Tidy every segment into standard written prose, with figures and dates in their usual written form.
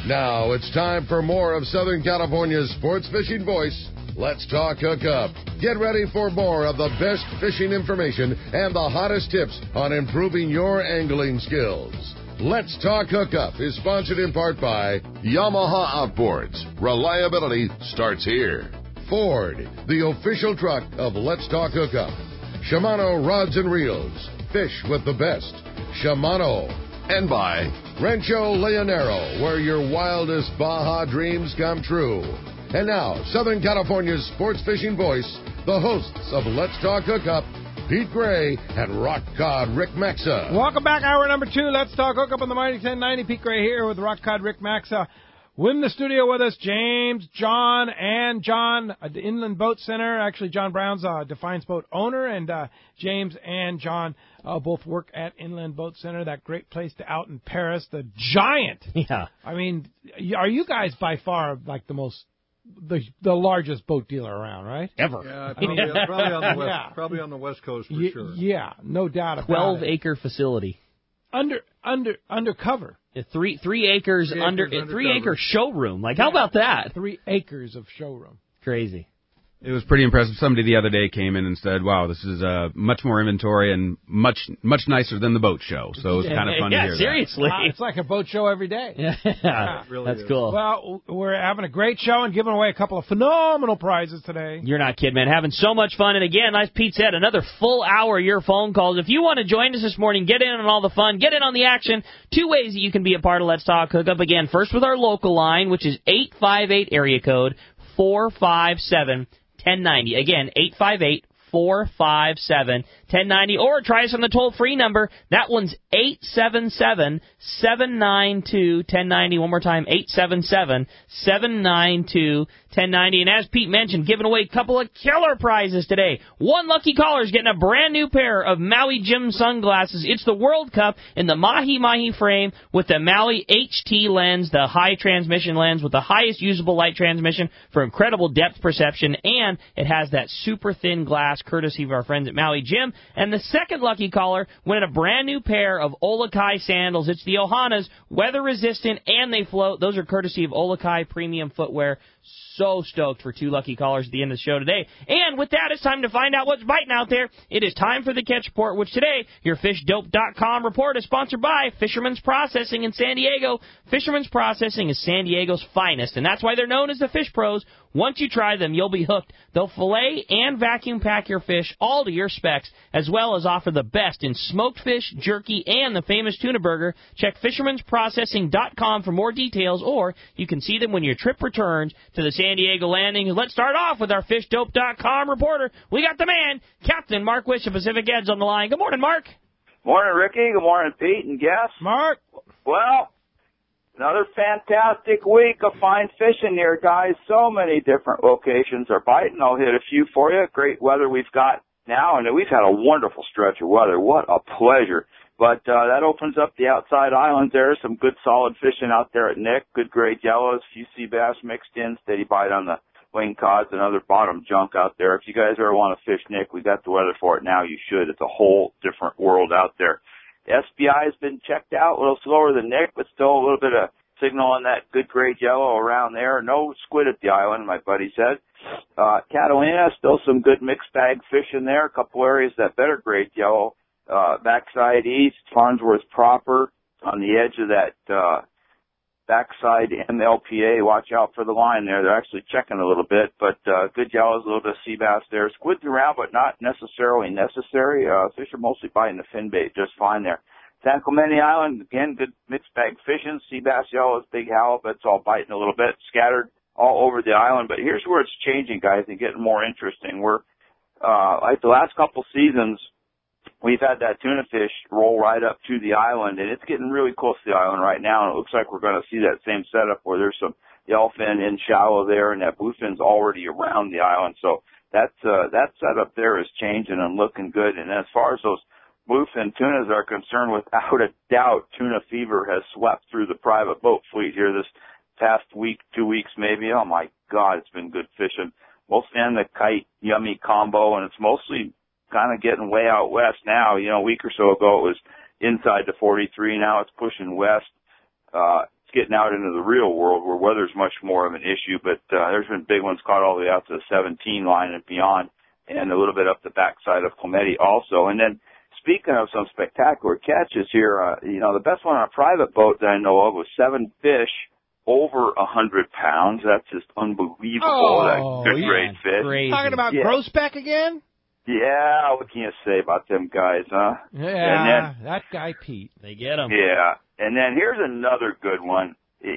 Now it's time for more of Southern California's sports fishing voice. Let's talk hookup. Get ready for more of the best fishing information and the hottest tips on improving your angling skills. Let's Talk Hookup is sponsored in part by Yamaha Outboards. Reliability starts here. Ford, the official truck of Let's Talk Hookup. Shimano Rods and Reels. Fish with the best. Shimano. And by Rancho Leonero, where your wildest Baja dreams come true. And now, Southern California's sports fishing voice, the hosts of Let's Talk Hookup, Pete Gray and Rock Cod Rick Maxa. Welcome back, hour number 2. Let's Talk Hookup on the Mighty 1090. Pete Gray here with Rock Cod Rick Maxa. In the studio with us, James, John, and John at the Inland Boat Center. Actually, John Brown's Defiance Boat owner, and James and John both work at Inland Boat Center, that great place out in Paris, the Giant. Yeah. I mean, are you guys by far like the largest boat dealer around, right? Ever. Yeah, probably on the West Coast for sure. Yeah, no doubt about 12-acre facility. Undercover. Yeah, 3 acres under 3 acre showroom. Like, how about that? 3 acres of showroom. Crazy. It was pretty impressive. Somebody the other day came in and said, wow, this is much more inventory and much nicer than the boat show. So it was kind of fun to hear seriously. that. It's like a boat show every day. Yeah, really that's is. cool. Well, we're having a great show and giving away a couple of phenomenal prizes today. You're not kidding, man. Having so much fun. And again, as Pete said, another full hour of your phone calls. If you want to join us this morning, get in on all the fun, get in on the action. 2 ways that you can be a part of Let's Talk Hookup. Again, first with our local line, which is 858 area code 457 1090. Again, 858-457-1090. Or try us on the toll-free number. That one's 877-792-1090. One more time, 877-792-1090. And as Pete mentioned, giving away a couple of killer prizes today. One lucky caller is getting a brand new pair of Maui Jim sunglasses. It's the World Cup in the Mahi-Mahi frame with the Maui HT lens, the high transmission lens with the highest usable light transmission for incredible depth perception. And it has that super thin glass courtesy of our friends at Maui Jim. And the second lucky caller win a brand new pair of Olukai sandals. It's the Ohanas, weather resistant, and they float. Those are courtesy of Olukai Premium Footwear. So stoked for 2 lucky callers at the end of the show today. And with that, it's time to find out what's biting out there. It is time for the Catch Report, which today, your FishDope.com report is sponsored by Fisherman's Processing in San Diego. Fisherman's Processing is San Diego's finest, and that's why they're known as the Fish Pros. Once you try them, you'll be hooked. They'll fillet and vacuum pack your fish all to your specs, as well as offer the best in smoked fish, jerky, and the famous tuna burger. Check fishermansprocessing.com for more details, or you can see them when your trip returns to the San Diego Landing. Let's start off with our FishDope.com reporter. We got the man, Captain Mark Wish of Pacific Edge on the line. Good morning, Mark. Morning, Ricky. Good morning, Pete and guests. Mark. Well, another fantastic week of fine fishing here, guys. So many different locations are biting. I'll hit a few for you. Great weather we've got now, and we've had a wonderful stretch of weather. What a pleasure. But that opens up the outside islands there. Some good solid fishing out there at Nick. Good grade yellows, few sea bass mixed in, steady bite on the wing cods and other bottom junk out there. If you guys ever want to fish Nick, we got the weather for it now. You should. It's a whole different world out there. The SBI has been checked out, a little slower than Nick, but still a little bit of signal on that good grade yellow around there. No squid at the island, my buddy said. Catalina, still some good mixed bag fish in there. A couple areas that better grade yellow. Backside east, Farnsworth proper on the edge of that backside MLPA. Watch out for the line there. They're actually checking a little bit, but good yellows, a little bit of sea bass there. Squids around, but not necessarily necessary. Fish are mostly biting the fin bait just fine there. San Clemente Island, again, good mixed bag fishing. Sea bass, yellows, big halibuts all biting a little bit, scattered all over the island. But here's where it's changing, guys, and getting more interesting. We're like the last couple seasons, we've had that tuna fish roll right up to the island, and it's getting really close to the island right now, and it looks like we're going to see that same setup where there's some yellowfin in shallow there, and that bluefin's already around the island. So that setup there is changing and looking good. And as far as those bluefin tunas are concerned, without a doubt, tuna fever has swept through the private boat fleet here this past week, 2 weeks maybe. Oh, my God, it's been good fishing. Mostly on the kite, yummy combo, and it's mostly kind of getting way out west now. You know, a week or so ago it was inside the 43. Now it's pushing west. it's getting out into the real world where weather's much more of an issue. But there's been big ones caught all the way out to the 17 line and beyond, and a little bit up the backside of Clementi also. And then speaking of some spectacular catches here, the best one on a private boat that I know of was 7 fish over 100 pounds. That's just unbelievable. Oh, that good grade fish. Crazy. Talking about Groesbeck again? Yeah, what can you say about them guys, huh? Yeah, that guy Pete. They get him. Yeah. And then here's another good one.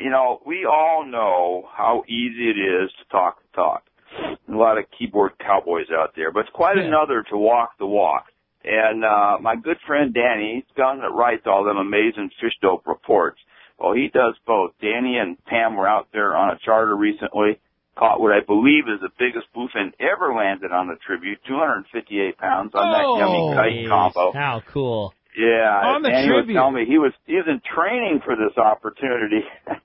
We all know how easy it is to talk the talk. A lot of keyboard cowboys out there, but it's quite another to walk the walk. And my good friend Danny, he's the one that writes all them amazing fish dope reports. Well, he does both. Danny and Pam were out there on a charter recently, caught what I believe is the biggest bluefin ever landed on the Tribute, 258 pounds on that yummy kite combo. How cool. Yeah, on the Danny Tribute. was telling me he was in training for this opportunity,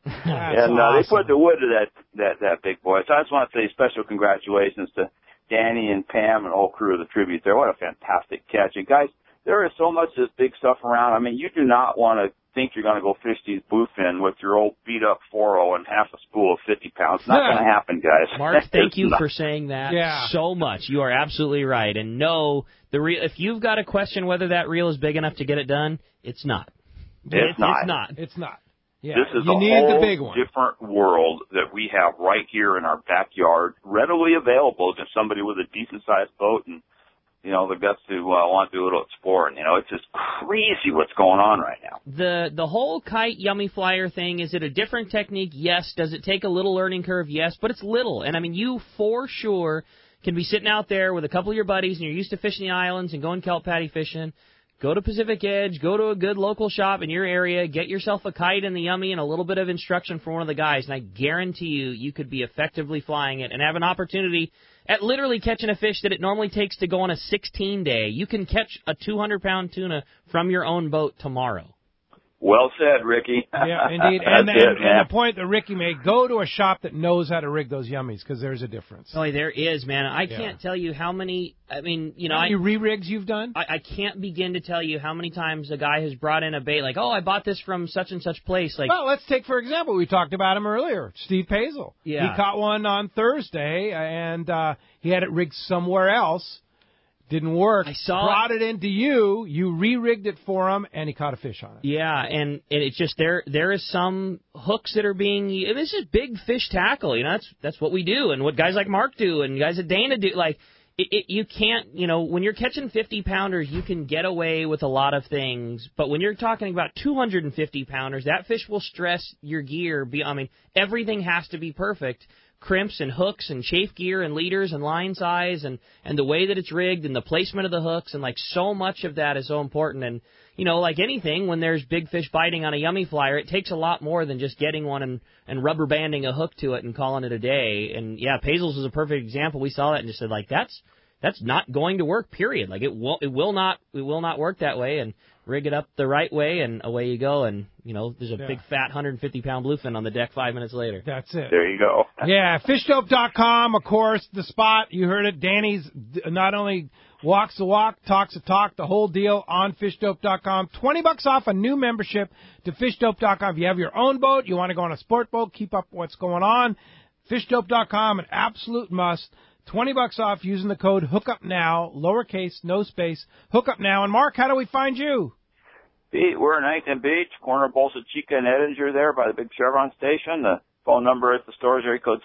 and awesome. they put the wood to that big boy. So I just want to say special congratulations to Danny and Pam and the whole crew of the Tribute there. What a fantastic catch. And guys, there is so much of this big stuff around. I mean, you do not want to think you're going to go fish these bluefin with your old beat-up 4.0 and half a spool of 50 pounds. Not going to happen, guys. Mark, thank you for saying that Yeah. so much. You are absolutely right. And no, if you've got a question whether that reel is big enough to get it done, it's not. It's not. It's not. It's not. Yeah, This is you a need whole the big one. different world that we have right here in our backyard, readily available to somebody with a decent-sized boat and, the guts to want to do a little exploring. It's just crazy what's going on right now. The whole kite yummy flyer thing, is it a different technique? Yes. Does it take a little learning curve? Yes. But it's little. And, I mean, you for sure can be sitting out there with a couple of your buddies and you're used to fishing the islands and going kelp patty fishing. Go to Pacific Edge, go to a good local shop in your area, get yourself a kite and the yummy and a little bit of instruction from one of the guys, and I guarantee you could be effectively flying it and have an opportunity at literally catching a fish that it normally takes to go on a 16-day. You can catch a 200-pound tuna from your own boat tomorrow. Well said, Ricky. Yeah, indeed. And the point that Ricky made, go to a shop that knows how to rig those yummies, because there's a difference. Oh, there is, man. I can't tell you how many, how many re-rigs you've done? I can't begin to tell you how many times a guy has brought in a bait like, I bought this from such and such place. Like, well, let's take, for example, we talked about him earlier, Steve Pazel. Yeah. He caught one on Thursday, and he had it rigged somewhere else. Didn't work. I saw brought it into you. You re-rigged it for him, and he caught a fish on it. Yeah, and it's just there is some hooks that are being. This is big fish tackle. That's what we do, and what guys like Mark do, and guys at Dana do. Like, you can't. When you're catching 50-pounders, you can get away with a lot of things. But when you're talking about 250-pounders, that fish will stress your gear. Everything has to be perfect. Crimps and hooks and chafe gear and leaders and line size and the way that it's rigged and the placement of the hooks, and so much of that is so important. And like anything, when there's big fish biting on a yummy flyer, it takes a lot more than just getting one and rubber banding a hook to it and calling it a day. And yeah, Pazel's is a perfect example. We saw that and just said that's not going to work, period. Like it will not work that way, and rig it up the right way, and away you go. And there's a big fat 150-pound bluefin on the deck 5 minutes later. That's it. There you go. Yeah, fishdope.com, of course, the spot. You heard it. Danny's not only walks the walk, talks the talk, the whole deal on fishdope.com. $20 off a new membership to fishdope.com. If you have your own boat, you want to go on a sport boat, keep up what's going on, fishdope.com, an absolute must. $20 off using the code HOOKUPNOW, lowercase, no space, HOOKUPNOW. And Mark, how do we find you? Pete, we're in Huntington Beach, corner of Bolsa Chica and Edinger there by the big Chevron station. The phone number at the store is area code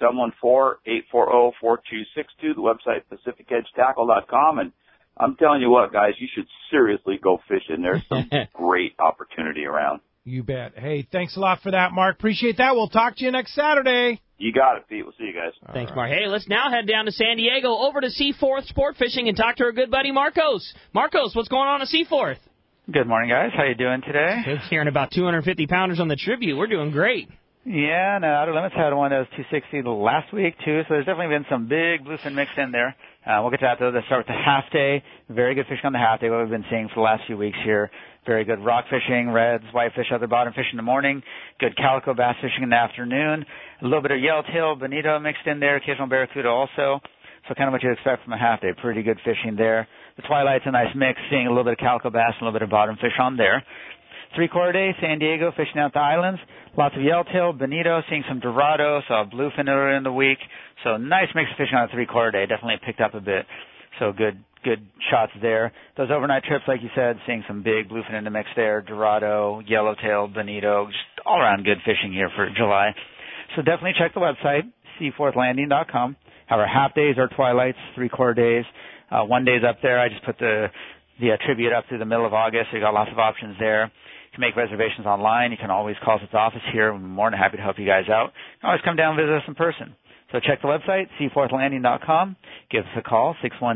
714-840-4262. The website, PacificEdgeTackle.com. And I'm telling you what, guys, you should seriously go fishing. There's some great opportunity around. You bet. Hey, thanks a lot for that, Mark. Appreciate that. We'll talk to you next Saturday. You got it, Pete. We'll see you guys. Thanks, Mark. Hey, let's now head down to San Diego, over to Seaforth Sport Fishing, and talk to our good buddy Marcos. Marcos, what's going on at Seaforth? Good morning, guys. How you doing today? Good. Hearing about 250-pounders on the Tribute. We're doing great. Yeah, no, Outer Limits had one that was 260 last week, too, so there's definitely been some big bluefin mixed in there. We'll get to that, though. Let's start with the half day. Very good fishing on the half day, what we've been seeing for the last few weeks here. Very good rock fishing, reds, whitefish, other bottom fish in the morning. Good calico bass fishing in the afternoon. A little bit of yellowtail, bonito mixed in there, occasional barracuda also. So kind of what you'd expect from a half day. Pretty good fishing there. The twilight's a nice mix, seeing a little bit of calico bass and a little bit of bottom fish on there. Three-quarter day, San Diego, fishing out the islands. Lots of yellowtail, bonito, seeing some dorado, saw bluefin earlier in the week. So nice mix of fishing on a three-quarter day. Definitely picked up a bit. So good shots there. Those overnight trips, like you said, seeing some big bluefin in the mix there, dorado, yellowtail, bonito, just all-around good fishing here for July. So definitely check the website, seaforthlanding.com. Have our half days, our twilights, three-quarter days. 1 day's up there. I just put the tribute up through the middle of August, so you got lots of options there. You can make reservations online. You can always call us at the office here. We're more than happy to help you guys out. You can always come down and visit us in person. So check the website, seaforthlanding.com. Give us a call,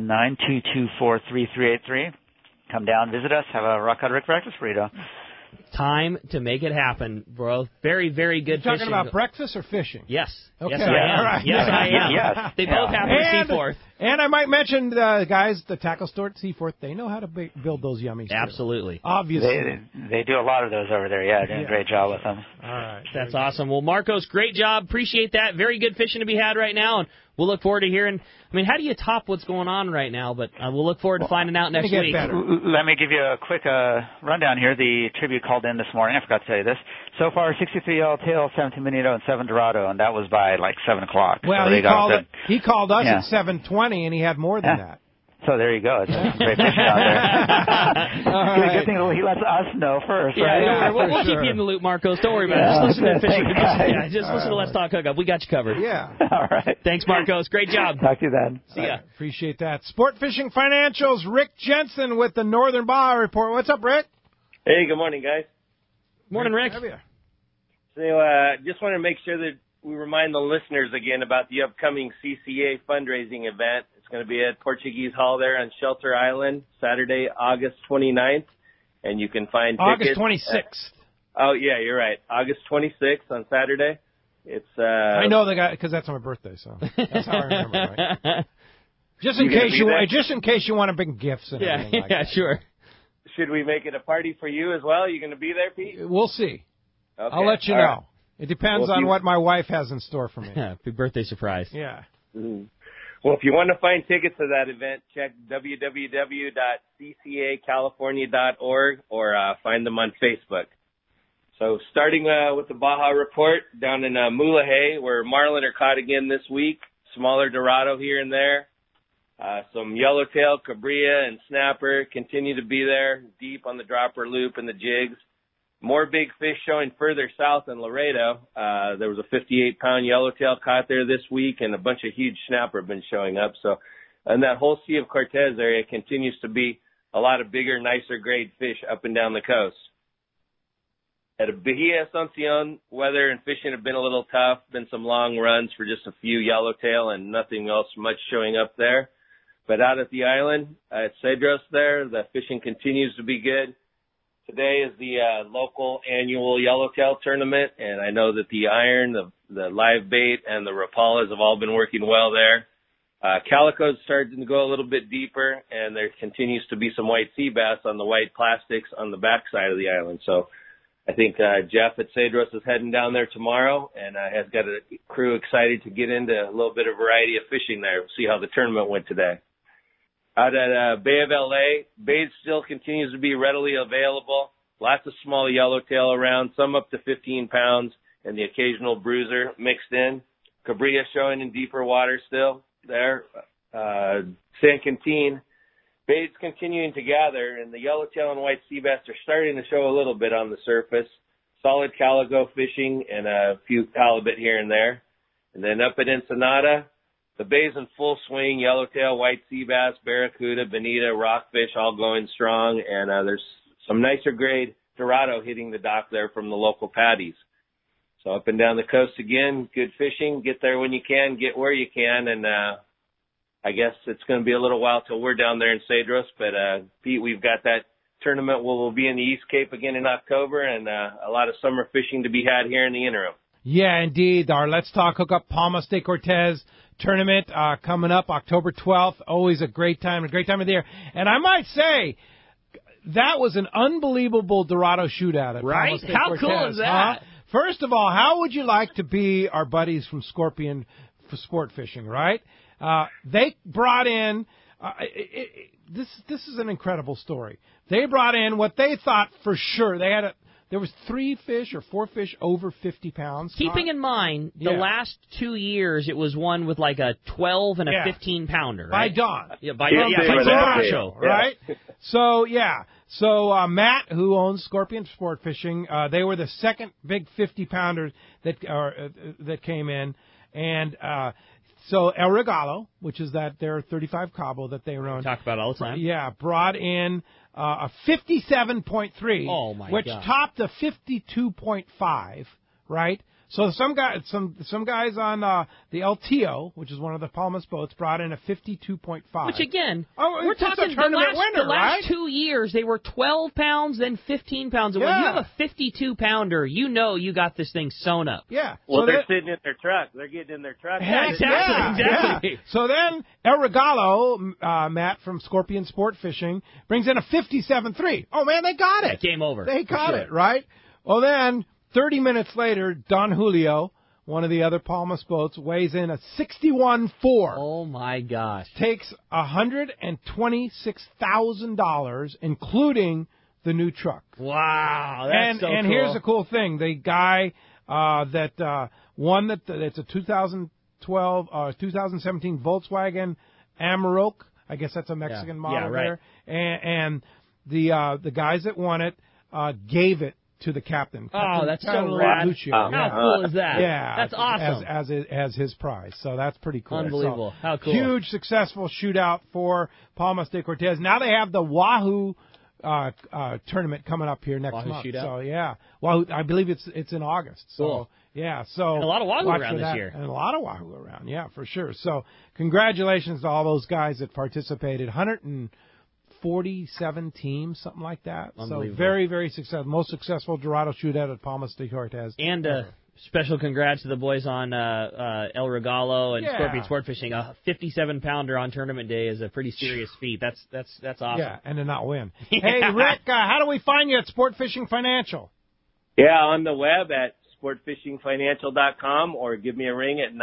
619-224-3383. Come down, visit us, have a Rock Cod Rick breakfast burrito. Time to make it happen, bro. Very, very good You're fishing. talking about breakfast or fishing? Yes. Okay. Yes, I am. All right. Yes, I am. Yes. They both happen at Seaforth. And I might mention, guys, the tackle store at Seaforth, they know how to build those yummies. Absolutely. Obviously. They do a lot of those over there. Yeah, doing a great job with them. All right. That's awesome. Well, Marcos, great job. Appreciate that. Very good fishing to be had right now, and we'll look forward to hearing. I mean, how do you top what's going on right now? But we'll look forward to finding out next week. Better. Let me give you a quick rundown here. The tribute called in this morning. I forgot to tell you this. So far, 63 yellowtail, 17 bonito, and 7 dorado, and that was by like 7 o'clock. Well, so he called us at 7:20, and he had more than that. So there you go. It's great fishing out there. Good thing he lets us know first, right? Yeah, we'll keep you in the loop, Marcos. Don't worry about it. Just listen to fishing. Just listen to Let's Talk Hookup. We got you covered. Yeah. All right. Thanks, Marcos. Great job. Talk to you then. See ya. Appreciate that. Sport Fishing Financials, Rick Jensen with the Northern Baja Report. What's up, Rick? Hey, good morning, guys. Morning, Rick. How are you? So, just want to make sure that we remind the listeners again about the upcoming CCA fundraising event. It's going to be at Portuguese Hall there on Shelter Island, Saturday, August 29th. And you can find tickets. August 26th. Oh, yeah, you're right. August 26th on Saturday. It's I know the guy because that's my birthday, so that's how I remember. Right? Just in case you want to bring gifts and everything like that. Sure. Should we make it a party for you as well? You going to be there, Pete? We'll see. Okay. I'll let you know. Right. It depends on what my wife has in store for me. Yeah, big birthday surprise. Yeah. Mm-hmm. Well, if you want to find tickets to that event, check www.ccacalifornia.org or find them on Facebook. So starting with the Baja Report down in Mulegé, where marlin are caught again this week. Smaller dorado here and there. Some yellowtail, cabrilla, and snapper continue to be there, deep on the dropper loop and the jigs. More big fish showing further south in Laredo. There was a 58-pound yellowtail caught there this week, and a bunch of huge snapper have been showing up. So, and that whole Sea of Cortez area continues to be a lot of bigger, nicer grade fish up and down the coast. At Bahia Asuncion, weather and fishing have been a little tough. Been some long runs for just a few yellowtail and nothing else much showing up there. But out at the island, at Cedros there, the fishing continues to be good. Today is the local annual yellowtail tournament, and I know that the iron, the live bait, and the rapalas have all been working well there. Calico's starting to go a little bit deeper, and there continues to be some white sea bass on the white plastics on the backside of the island. So I think Jeff at Cedros is heading down there tomorrow, and has got a crew excited to get into a little bit of variety of fishing there. We'll see how the tournament went today. Out at Bay of LA, bait still continues to be readily available. Lots of small yellowtail around, some up to 15 pounds, and the occasional bruiser mixed in. Cabrilla showing in deeper water still there. San Quintin, bait's continuing to gather, and the yellowtail and white sea bass are starting to show a little bit on the surface. Solid calico fishing and a few halibut here and there. And then up at Ensenada, the bay's in full swing, yellowtail, white sea bass, barracuda, bonita, rockfish, all going strong, and there's some nicer grade dorado hitting the dock there from the local patties. So up and down the coast again, good fishing. Get there when you can, get where you can, and I guess it's going to be a little while till we're down there in Cedros, but Pete, we've got that tournament where we'll be in the East Cape again in October, and a lot of summer fishing to be had here in the interim. Yeah, indeed. Our Let's Talk Hookup Palmas de Cortez tournament coming up October 12th. Always a great time of the year. And I might say that was an unbelievable Dorado shootout at Palmas de Cortez. How cool is that? First of all, how would you like to be our buddies from Scorpion for sport fishing, right? They brought in this is an incredible story. They brought in what they thought for sure. They had there was 3 fish or 4 fish over 50 pounds. Keeping in mind, the last 2 years, it was one with like a 12 and a 15-pounder, right? By Don. Yeah, by Don, right? So, Matt, who owns Scorpion Sport Fishing, they were the second big 50-pounder that came in. And so El Regalo, which is their 35 Cabo that they run. Talk about all the time. Yeah, brought in a 57.3, which topped a 52.5, right? So some guys on the LTO, which is one of the Palmas boats, brought in a 52.5. Which again, we're talking the last 2 years they were 12 pounds, then 15 pounds. And when you have a 52-pounder, you know you got this thing sewn up. Yeah. Well, so they're sitting in their truck. They're getting in their truck. Exactly. Yeah. So then El Regalo, Matt from Scorpion Sport Fishing, brings in a 57.3. Oh man, they got it. Game over. They got it, right? Well then, 30 minutes later, Don Julio, one of the other Palmas boats, weighs in a 61.4. Oh, my gosh. Takes $126,000, including the new truck. Wow, that's so cool. And here's the cool thing. The guy that won it's a 2017 Volkswagen Amarok. I guess that's a Mexican model there. And the guys that won it gave it to the captain. That's so rad. How cool is that? Yeah. That's awesome. As his prize. So that's pretty cool. Unbelievable. So, how cool. Huge successful shootout for Palmas de Cortez. Now they have the Wahoo tournament coming up here next month. Shootout? So yeah. Wahoo, I believe it's in August. So cool. Yeah, so and a lot of Wahoo around this year. And a lot of Wahoo around, yeah, for sure. So congratulations to all those guys that participated. 147 teams, something like that. So very, very successful. Most successful Dorado shootout at Palmas de Cortez. And special congrats to the boys on El Regalo and Scorpion Sport Fishing. A 57-pounder on tournament day is a pretty serious feat. That's awesome. Yeah, and to not win. Hey, Rick, how do we find you at Sport Fishing Financial? Yeah, on the web at sportfishingfinancial.com or give me a ring at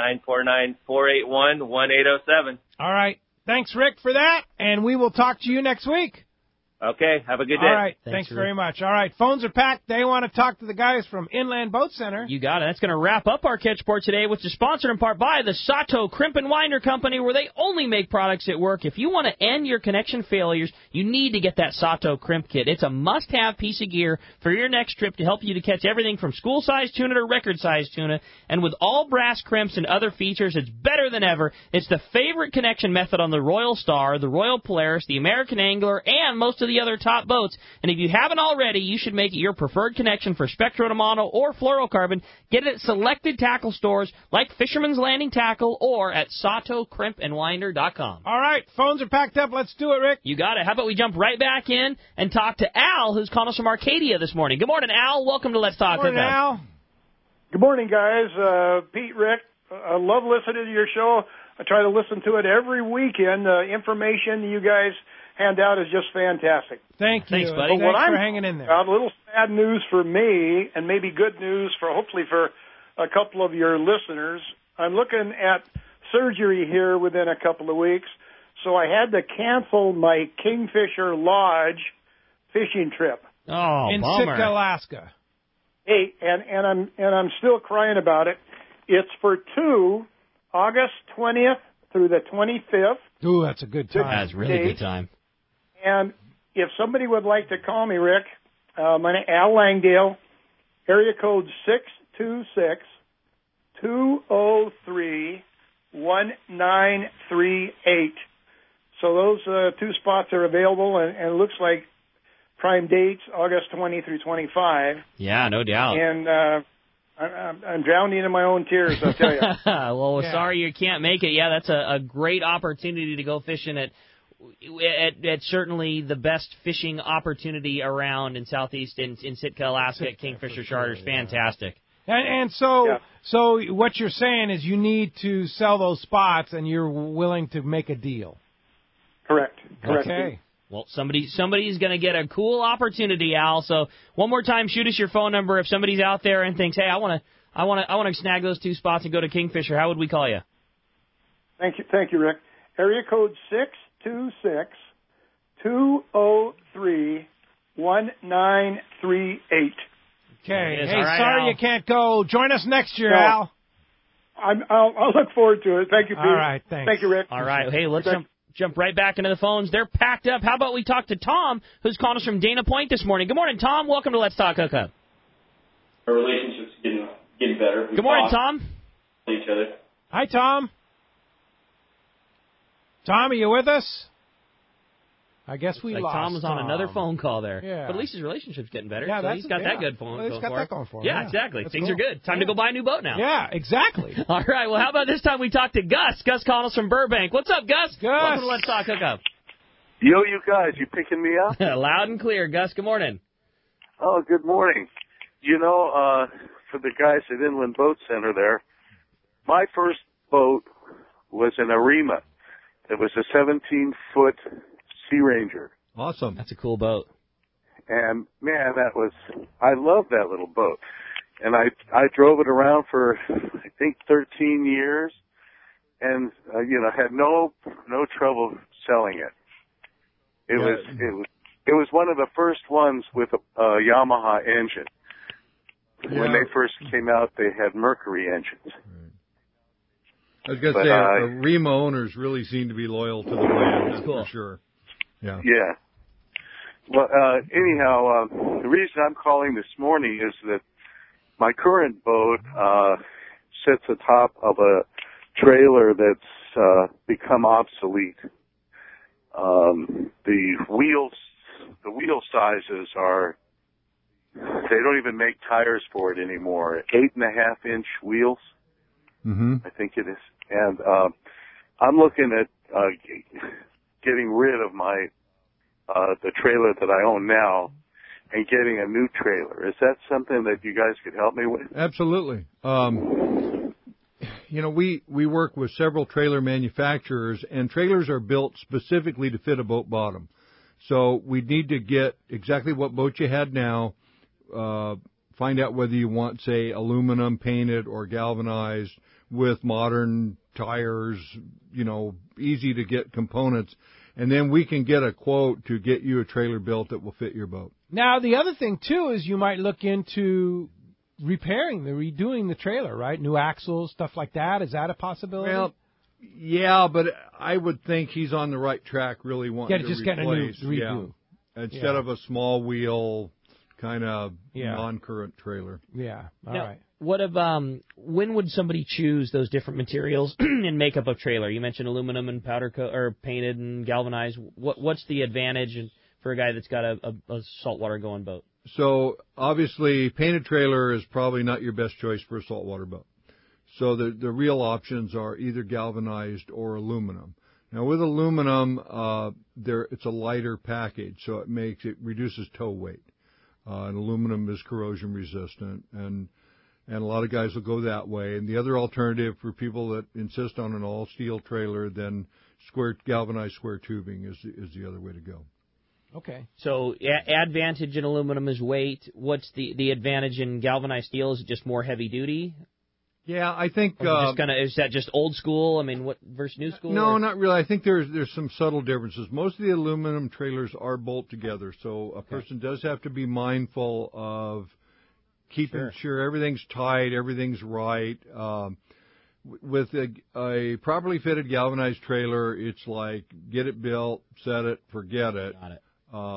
949-481-1807. All right. Thanks, Rick, for that, and we will talk to you next week. Okay, have a good day. All right, thanks very much. All right, phones are packed. They want to talk to the guys from Inland Boat Center. You got it. That's going to wrap up our Catch Report today, which is sponsored in part by the Sato Crimp and Winder Company, where they only make products that work. If you want to end your connection failures, you need to get that Sato Crimp Kit. It's a must-have piece of gear for your next trip to help you to catch everything from school-sized tuna to record-sized tuna. And with all brass crimps and other features, it's better than ever. It's the favorite connection method on the Royal Star, the Royal Polaris, the American Angler, and most of the other top boats. And if you haven't already, you should make it your preferred connection for Spectro Romano or Fluorocarbon. Get it at selected tackle stores like Fisherman's Landing Tackle or at SatoCrimpandWinder.com. All right, phones are packed up. Let's do it, Rick. You got it. How about we jump right back in and talk to Al, who's calling us from Arcadia this morning. Good morning, Al. Welcome to Let's Talk. Good morning, Al. Good morning, guys. Pete, Rick, I love listening to your show. I try to listen to it every weekend. The information you guys hand out is just fantastic. Thank you. Thanks, buddy. Thanks for hanging in there. A little sad news for me, and maybe good news hopefully for a couple of your listeners. I'm looking at surgery here within a couple of weeks, so I had to cancel my Kingfisher Lodge fishing trip. Oh, in bummer. Sitka, Alaska. Hey, and I'm still crying about it. It's for August 20th through the 25th. Ooh, that's a good time. That's a really good time. And if somebody would like to call me, Rick, my name Al Langdale, area code 626-203-1938. So those 2 spots are available, and it looks like prime dates August 20 through 25. Yeah, no doubt. And I'm drowning in my own tears, I'll tell you. Well, we're sorry you can't make it. Yeah, that's a great opportunity to go fishing at certainly the best fishing opportunity around in Southeast in Sitka, Alaska at Kingfisher Charters. Fantastic. And so what you're saying is you need to sell those spots, and you're willing to make a deal. Correct. Okay. Well, somebody's going to get a cool opportunity, Al. So one more time, shoot us your phone number if somebody's out there and thinks, hey, I want to snag those 2 spots and go to Kingfisher. How would we call you? Thank you, Rick. Area code 626-203-1938. Okay. Yes, Hey, all right, sorry Al. you can't go. Join us next year, No. Al. I'll look forward to it. Thank you, Pete. All right, thanks. Thank you, Rick. All right. Hey, let's jump right back into the phones. They're packed up. How about we talk to Tom, who's calling us from Dana Point this morning. Good morning, Tom. Welcome to Let's Talk Hookup. Our relationship's getting better. Good morning, Tom. Each other. Hi, Tom. Tom, are you with us? I guess we lost Tom was on another phone call there. Yeah. But at least his relationship's getting better. Yeah, so he's got that good phone. Well, he's got that going for him. Yeah, exactly. That's Things cool. are good. Time to go buy a new boat now. Yeah, exactly. All right. Well, how about this time we talk to Gus? Gus calling us from Burbank. What's up, Gus? Welcome to Let's Talk Hookup. Yo, you guys, you picking me up? Loud and clear. Gus, good morning. Oh, good morning. You know, for the guys at Inland Boat Center there, my first boat was an Arima. It was a 17-foot Sea Ranger. Awesome. That's a cool boat. And, man, I love that little boat. And I drove it around for, I think, 13 years and, had no trouble selling it. It was one of the first ones with a Yamaha engine. Yeah. When they first came out, they had Mercury engines. I was going to say, Arima owners really seem to be loyal to the brand, that's cool. for sure. Yeah. Yeah. Well, anyhow, the reason I'm calling this morning is that my current boat sits atop of a trailer that's become obsolete. The wheel sizes they don't even make tires for it anymore. 8.5-inch wheels, I think it is. And I'm looking at getting rid of the trailer that I own now and getting a new trailer. Is that something that you guys could help me with? Absolutely. We work with several trailer manufacturers, and trailers are built specifically to fit a boat bottom. So we need to get exactly what boat you had now, find out whether you want, say, aluminum painted or galvanized with modern tires, easy to get components. And then we can get a quote to get you a trailer built that will fit your boat. Now, the other thing, too, is you might look into redoing the trailer, right? New axles, stuff like that. Is that a possibility? Well, yeah, but I would think he's on the right track really wanting to just replace. Get a new redo. Yeah. Instead of a small wheel kind of non-current trailer. Yeah, all right. What when would somebody choose those different materials and makeup of trailer? You mentioned aluminum and or painted and galvanized. What's the advantage for a guy that's got a saltwater going boat? So obviously, painted trailer is probably not your best choice for a saltwater boat. So the real options are either galvanized or aluminum. Now with aluminum, it's a lighter package, so it reduces tow weight. And aluminum is corrosion resistant, and a lot of guys will go that way. And the other alternative for people that insist on an all-steel trailer, then galvanized square tubing is the other way to go. Okay. So advantage in aluminum is weight. What's the advantage in galvanized steel? Is it just more heavy duty? Yeah, I think is that just old school? I mean, what versus new school? No, not really. I think there's some subtle differences. Most of the aluminum trailers are bolt together, so a person does have to be mindful of keeping sure everything's tight, everything's right. With a properly fitted galvanized trailer, it's like get it built, set it, forget it. Got it.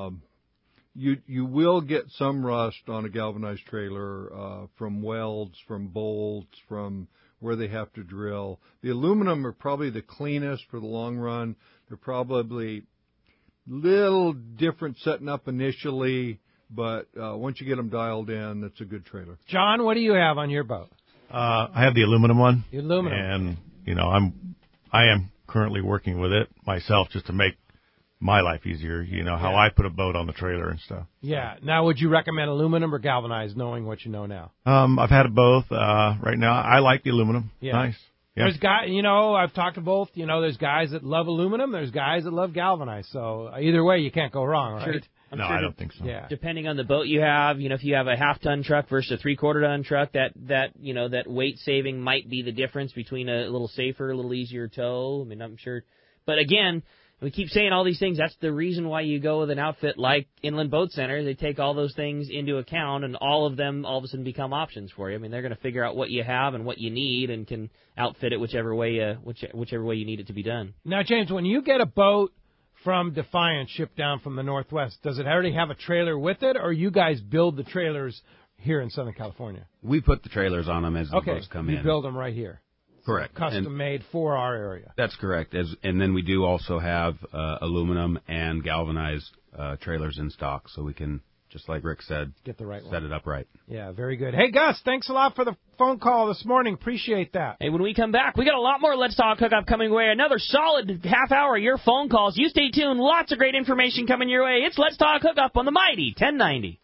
You will get some rust on a galvanized trailer from welds, from bolts, from where they have to drill. The aluminum are probably the cleanest for the long run. They're probably little different setting up initially, but once you get them dialed in, that's a good trailer. John, what do you have on your boat? I have the aluminum one. The aluminum. And, I am currently working with it myself just to make my life easier, how I put a boat on the trailer and stuff. Yeah. Now, would you recommend aluminum or galvanized, knowing what you know now? I've had it both. Right now, I like the aluminum. Yeah. Nice. Yeah. There's guys, I've talked to both. There's guys that love aluminum. There's guys that love galvanized. So either way, you can't go wrong, right? No, I don't think so. Yeah. Depending on the boat you have, if you have a half-ton truck versus a three-quarter-ton truck, that weight saving might be the difference between a little safer, a little easier tow. I mean, I'm sure. But again, We keep saying all these things. That's the reason why you go with an outfit like Inland Boat Center. They take all those things into account, and all of them all of a sudden become options for you. I mean, they're going to figure out what you have and what you need and can outfit it whichever way you need it to be done. Now, James, when you get a boat from Defiant shipped down from the Northwest, does it already have a trailer with it, or you guys build the trailers here in Southern California? We put the trailers on them as the boats come in. You build them right here. Correct. Custom made for our area. That's correct. And then we do also have aluminum and galvanized trailers in stock, so we can, just like Rick said, get the right set it up right. Yeah, very good. Hey, Gus, thanks a lot for the phone call this morning. Appreciate that. Hey, when we come back, we got a lot more Let's Talk Hookup coming your way. Another solid half hour of your phone calls. You stay tuned. Lots of great information coming your way. It's Let's Talk Hookup on the Mighty 1090.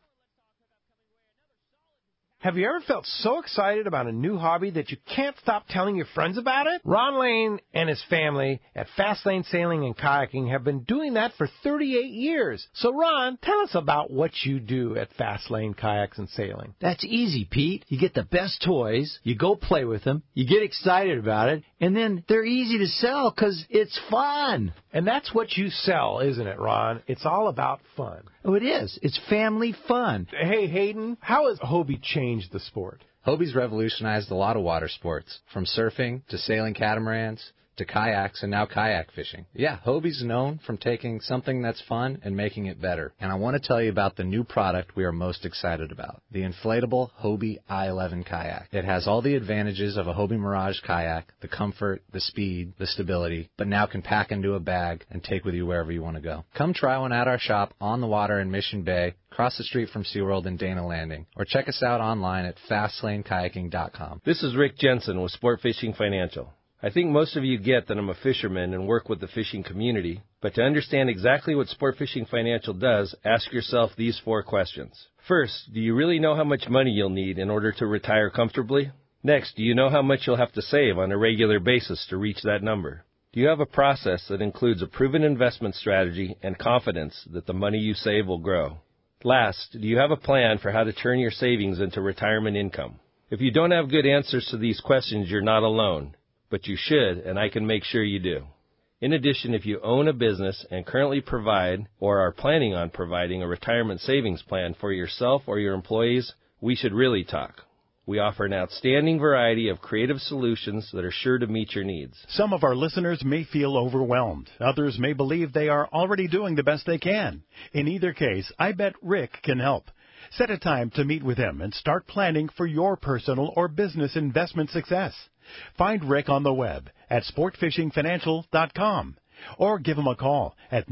Have you ever felt so excited about a new hobby that you can't stop telling your friends about it? Ron Lane and his family at Fast Lane Sailing and Kayaking have been doing that for 38 years. So, Ron, tell us about what you do at Fast Lane Kayaks and Sailing. That's easy, Pete. You get the best toys, you go play with them, you get excited about it, and then they're easy to sell because it's fun. And that's what you sell, isn't it, Ron? It's all about fun. Oh, it is. It's family fun. Hey, Hayden, how has Hobie changed the sport? Hobie's revolutionized a lot of water sports, from surfing to sailing catamarans to kayaks and now kayak fishing. Yeah, Hobie's known from taking something that's fun and making it better. And I want to tell you about the new product we are most excited about, the inflatable Hobie i11 kayak. It has all the advantages of a Hobie Mirage kayak, the comfort, the speed, the stability, but now can pack into a bag and take with you wherever you want to go. Come try one at our shop on the water in Mission Bay, across the street from SeaWorld in Dana Landing, or check us out online at FastLaneKayaking.com. This is Rick Jensen with Sport Fishing Financial. I think most of you get that I'm a fisherman and work with the fishing community, but to understand exactly what Sport Fishing Financial does, ask yourself these 4 questions. First, do you really know how much money you'll need in order to retire comfortably? Next, do you know how much you'll have to save on a regular basis to reach that number? Do you have a process that includes a proven investment strategy and confidence that the money you save will grow? Last, do you have a plan for how to turn your savings into retirement income? If you don't have good answers to these questions, you're not alone. But you should, and I can make sure you do. In addition, if you own a business and currently provide or are planning on providing a retirement savings plan for yourself or your employees, we should really talk. We offer an outstanding variety of creative solutions that are sure to meet your needs. Some of our listeners may feel overwhelmed. Others may believe they are already doing the best they can. In either case, I bet Rick can help. Set a time to meet with him and start planning for your personal or business investment success. Find Rick on the web at sportfishingfinancial.com or give him a call at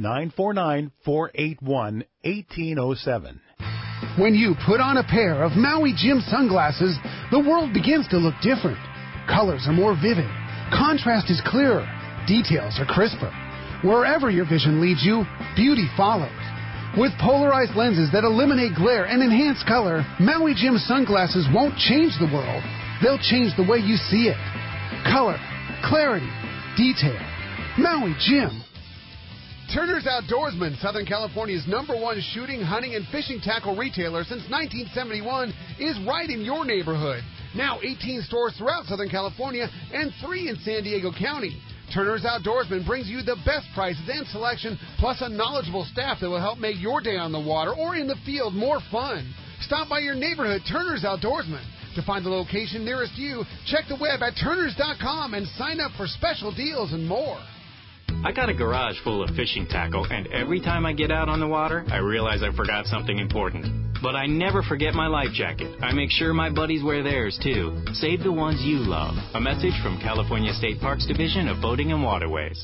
949-481-1807. When you put on a pair of Maui Jim sunglasses, the world begins to look different. Colors are more vivid. Contrast is clearer. Details are crisper. Wherever your vision leads you, beauty follows. With polarized lenses that eliminate glare and enhance color, Maui Jim sunglasses won't change the world. They'll change the way you see it. Color, clarity, detail. Maui Jim. Turner's Outdoorsman, Southern California's #1 shooting, hunting, and fishing tackle retailer since 1971, is right in your neighborhood. Now 18 stores throughout Southern California and 3 in San Diego County. Turner's Outdoorsman brings you the best prices and selection, plus a knowledgeable staff that will help make your day on the water or in the field more fun. Stop by your neighborhood Turner's Outdoorsman. To find the location nearest you, check the web at turners.com and sign up for special deals and more. I got a garage full of fishing tackle, and every time I get out on the water, I realize I forgot something important. But I never forget my life jacket. I make sure my buddies wear theirs, too. Save the ones you love. A message from California State Parks Division of Boating and Waterways.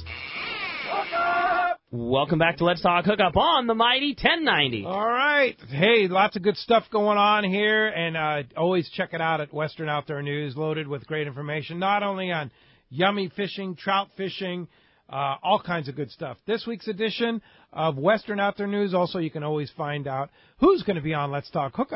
Welcome back to Let's Talk Hookup on the Mighty 1090. All right. Hey, lots of good stuff going on here, and always check it out at Western Outdoor News, loaded with great information, not only on yummy fishing, trout fishing, all kinds of good stuff. This week's edition of Western Outdoor News, also you can always find out who's going to be on Let's Talk Hookup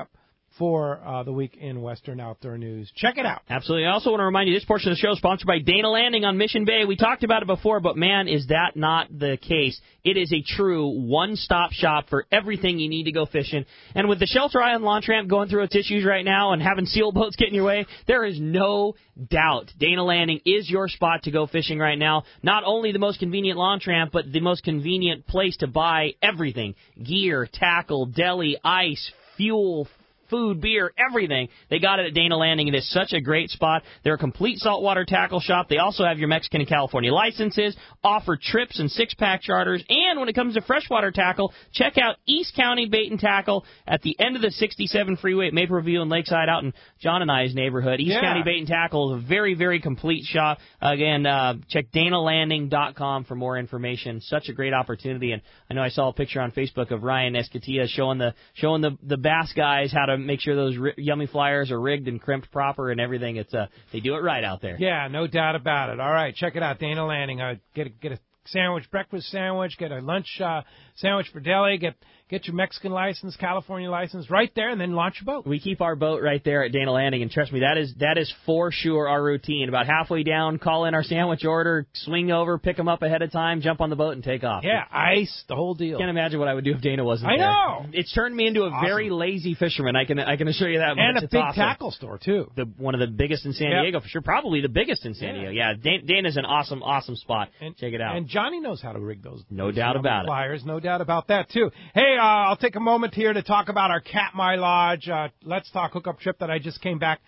for the week in Western Outdoor News. Check it out. Absolutely. I also want to remind you, this portion of the show is sponsored by Dana Landing on Mission Bay. We talked about it before, but man, is that not the case. It is a true one-stop shop for everything you need to go fishing. And with the Shelter Island launch ramp going through its issues right now and having seal boats get in your way, there is no doubt Dana Landing is your spot to go fishing right now. Not only the most convenient launch ramp, but the most convenient place to buy everything. Gear, tackle, deli, ice, fuel, food, beer, everything. They got it at Dana Landing. It is such a great spot. They're a complete saltwater tackle shop. They also have your Mexican and California licenses, offer trips and six-pack charters, and when it comes to freshwater tackle, check out East County Bait and Tackle at the end of the 67 freeway at Maple View and Lakeside out in John and I's neighborhood. East County Bait and Tackle is a very, very complete shop. Again, check DanaLanding.com for more information. Such a great opportunity, and I know I saw a picture on Facebook of Ryan Escatilla showing the bass guys how to make sure those yummy flyers are rigged and crimped proper and everything. It's they do it right out there. Yeah, no doubt about it. All right, check it out, Dana Landing. Get a sandwich, breakfast sandwich, get a lunch sandwich for deli, get your Mexican license, California license right there, and then launch your boat. We keep our boat right there at Dana Landing, and trust me, that is for sure our routine. About halfway down, call in our sandwich order, swing over, pick them up ahead of time, jump on the boat, and take off. Yeah, ice, the whole deal. Can't imagine what I would do if Dana wasn't there. I know. It's turned me into a very lazy fisherman. I can assure you that much. And a it's big awesome. tackle store, too. One of the biggest in San Diego, for sure. Probably the biggest in San Diego. Yeah, Dana's an awesome, awesome spot. Check it out. And Johnny knows how to rig those. No doubt about it. Flyers, no doubt about that, too. Hey, I'll take a moment here to talk about our Katmai Lodge Let's Talk hookup trip that I just came back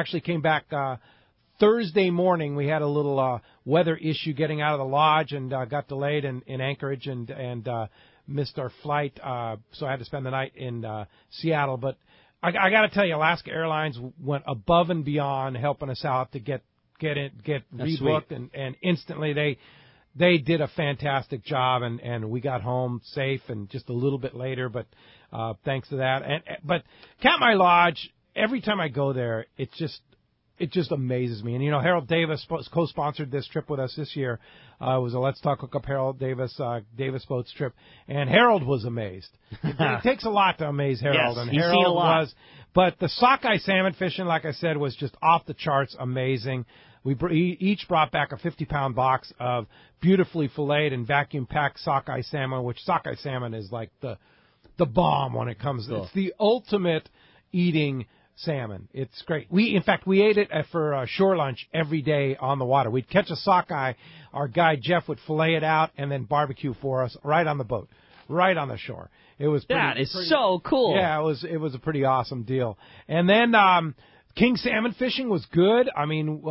Thursday morning. We had a little weather issue getting out of the lodge and got delayed in Anchorage and missed our flight, so I had to spend the night in Seattle. But I got to tell you, Alaska Airlines went above and beyond helping us out to get rebooked, and instantly they did a fantastic job, and we got home safe and just a little bit later, but thanks to that. But Katmai Lodge, every time I go there, it just amazes me. And, Harold Davis co-sponsored this trip with us this year. It was a Let's Talk Hookup Harold Davis Boats trip, and Harold was amazed. It takes a lot to amaze Harold, yes, and Harold was. But the sockeye salmon fishing, like I said, was just off the charts amazing. We each brought back a 50-pound box of beautifully filleted and vacuum-packed sockeye salmon, which sockeye salmon is like the bomb when it comes. Cool. It's the ultimate eating salmon. It's great. We ate it for shore lunch every day on the water. We'd catch a sockeye. Our guy Jeff would fillet it out and then barbecue for us right on the boat, right on the shore. It was pretty, so cool. Yeah, it was a pretty awesome deal. And then king salmon fishing was good. I mean,